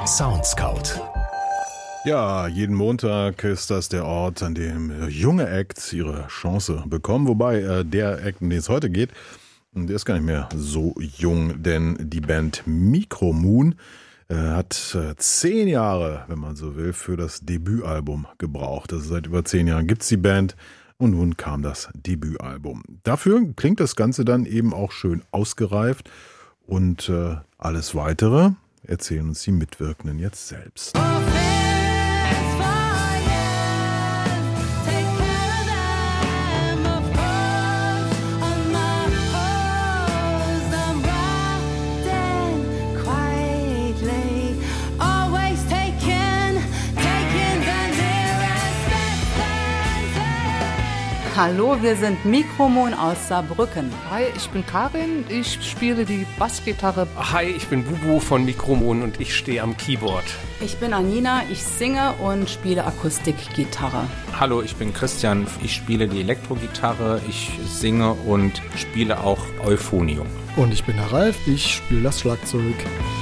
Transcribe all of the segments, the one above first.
Soundscout. Ja, jeden Montag ist das der Ort, an dem junge Acts ihre Chance bekommen. Wobei der Act, um den es heute geht, der ist gar nicht mehr so jung, denn die Band Micromoon hat 10 Jahre, wenn man so will, für das Debütalbum gebraucht. Also seit über 10 Jahren gibt's die Band und nun kam das Debütalbum. Dafür klingt das Ganze dann eben auch schön ausgereift und alles Weitere erzählen uns die Mitwirkenden jetzt selbst. Hallo, wir sind Micromoon aus Saarbrücken. Hi, ich bin Karin, ich spiele die Bassgitarre. Hi, ich bin Bubu von Micromoon und ich stehe am Keyboard. Ich bin Anina, ich singe und spiele Akustikgitarre. Hallo, ich bin Christian, ich spiele die Elektrogitarre, ich singe und spiele auch Euphonium. Und ich bin Herr Ralf, ich spiele das Schlagzeug.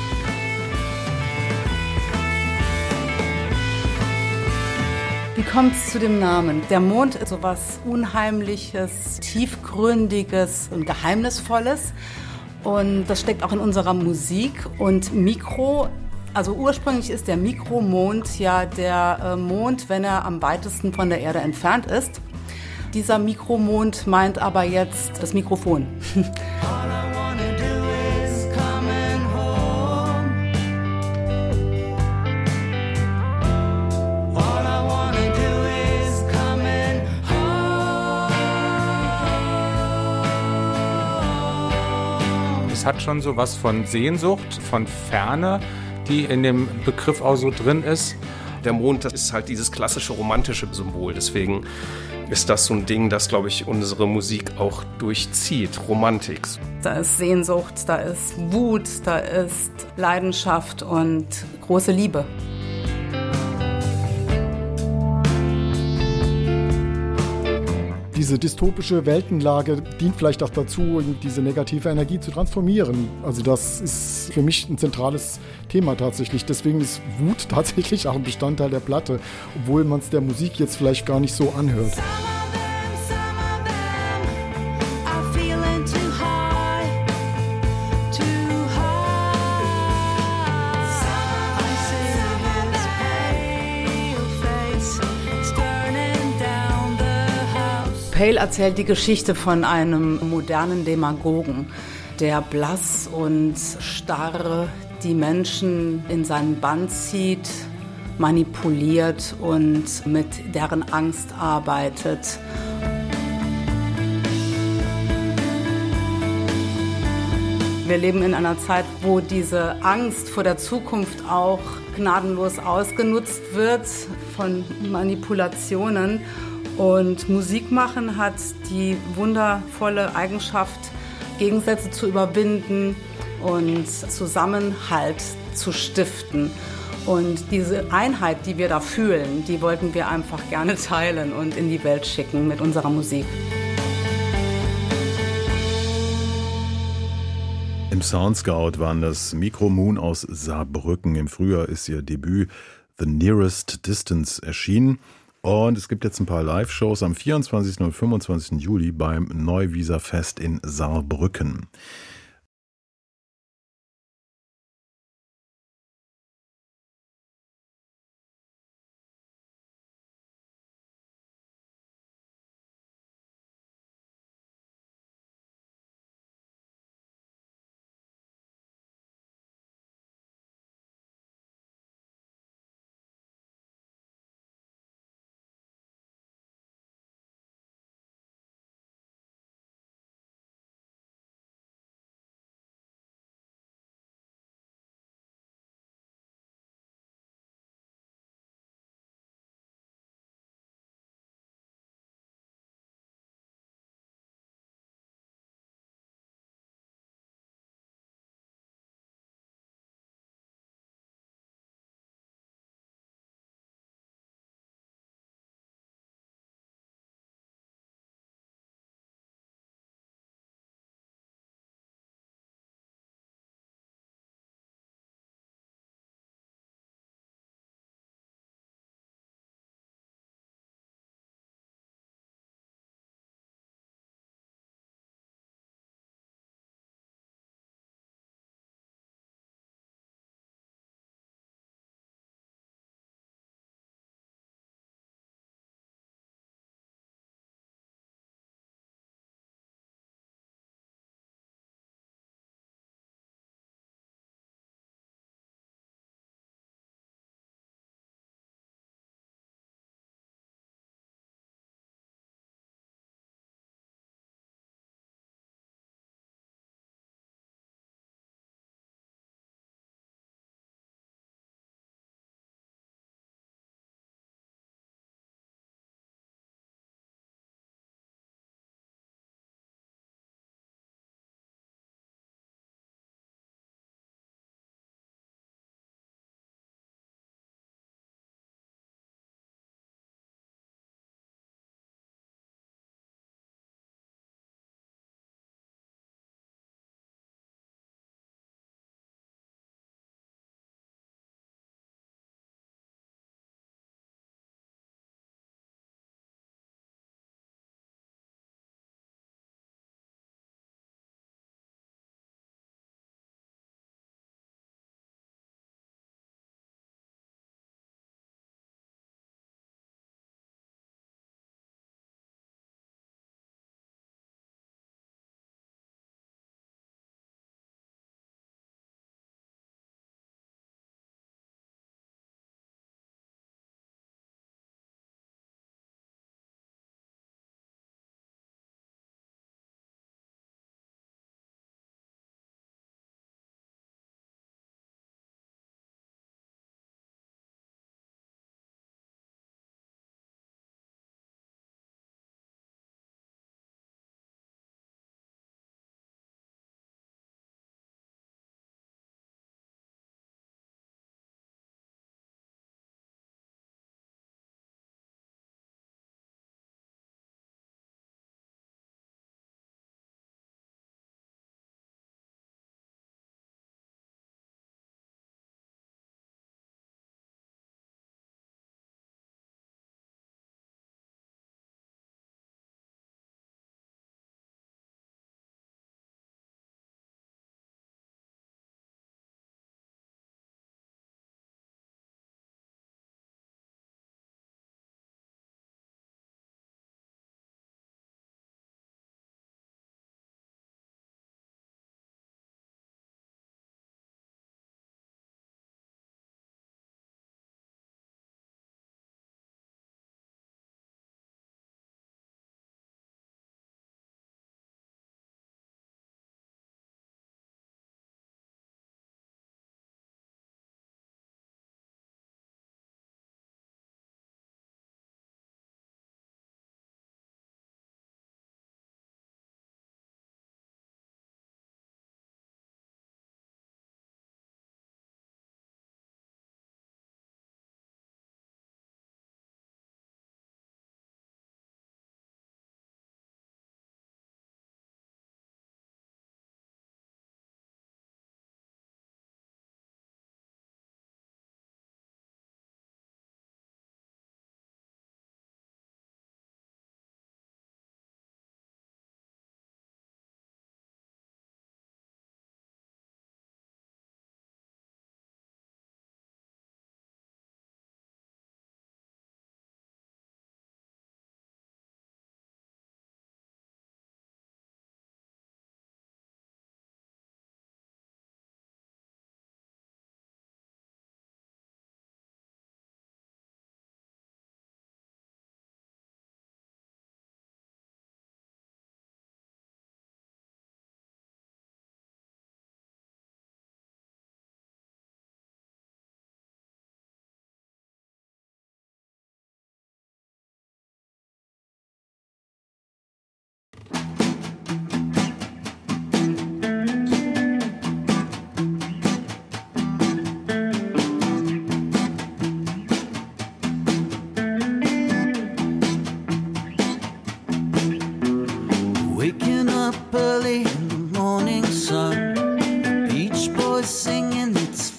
Wie kommt es zu dem Namen? Der Mond ist so was Unheimliches, Tiefgründiges und Geheimnisvolles. Und das steckt auch in unserer Musik. Und Mikro, also ursprünglich ist der Mikromond ja der Mond, wenn er am weitesten von der Erde entfernt ist. Dieser Mikromond meint aber jetzt das Mikrofon. Es hat schon so was von Sehnsucht, von Ferne, die in dem Begriff auch so drin ist. Der Mond, das ist halt dieses klassische romantische Symbol. Deswegen ist das so ein Ding, das, glaube ich, unsere Musik auch durchzieht. Romantik. Da ist Sehnsucht, da ist Wut, da ist Leidenschaft und große Liebe. Diese dystopische Weltenlage dient vielleicht auch dazu, diese negative Energie zu transformieren. Also das ist für mich ein zentrales Thema tatsächlich. Deswegen ist Wut tatsächlich auch ein Bestandteil der Platte, obwohl man es der Musik jetzt vielleicht gar nicht so anhört. Pale erzählt die Geschichte von einem modernen Demagogen, der blass und starr die Menschen in seinen Bann zieht, manipuliert und mit deren Angst arbeitet. Wir leben in einer Zeit, wo diese Angst vor der Zukunft auch gnadenlos ausgenutzt wird von Manipulationen. Und Musik machen hat die wundervolle Eigenschaft, Gegensätze zu überwinden und Zusammenhalt zu stiften. Und diese Einheit, die wir da fühlen, die wollten wir einfach gerne teilen und in die Welt schicken mit unserer Musik. Im Soundscout waren das Micromoon aus Saarbrücken. Im Frühjahr ist ihr Debüt The Nearest Distance erschienen. Und es gibt jetzt ein paar Live-Shows am 24. und 25. Juli beim Neuwieser Fest in Saarbrücken.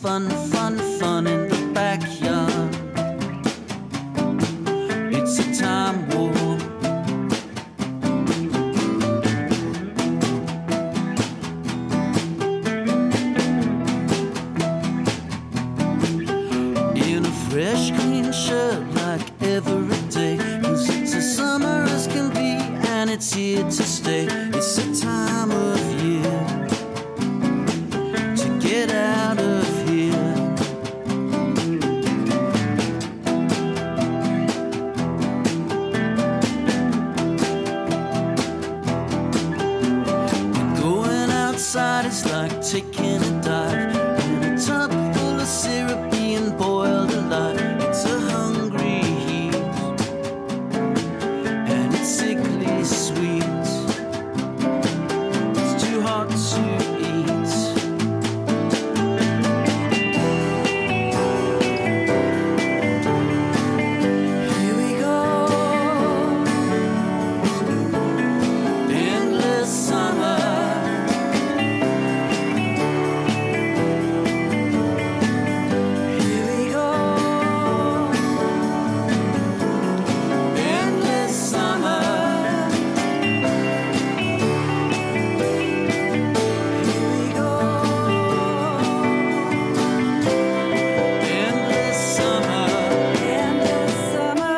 fun, fun, fun in the backyard. It's a time warp. In a fresh clean shirt like every day, 'cause it's as summer as can be and it's here to stay. It's a time of year to get out of here. And going outside is like taking a dive in a tub full of syrup being boiled alive. It's a hungry heat and it's sickly sweet. It's too hot to eat. Here we go, endless summer. Here we go, endless summer. Here we go, endless summer, endless summer.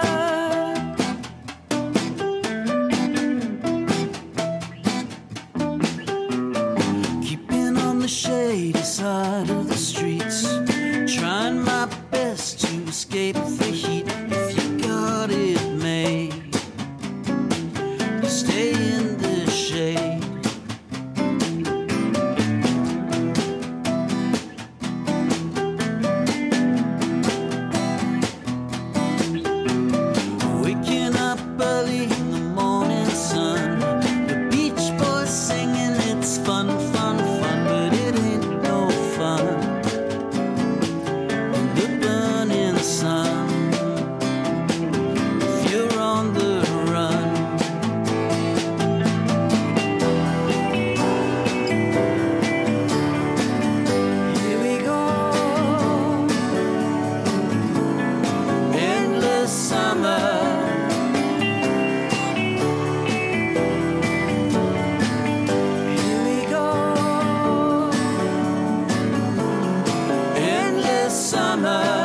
Keeping on the shady side of the streets, trying my best to escape the heat. If you got it made, you stay in the shade. Waking up early in the morning sun, the Beach Boys singing, it's fun, fun, fun, but it ain't no fun in the burning sun if you're on the run. Here we go, endless summer. Here we go, endless summer.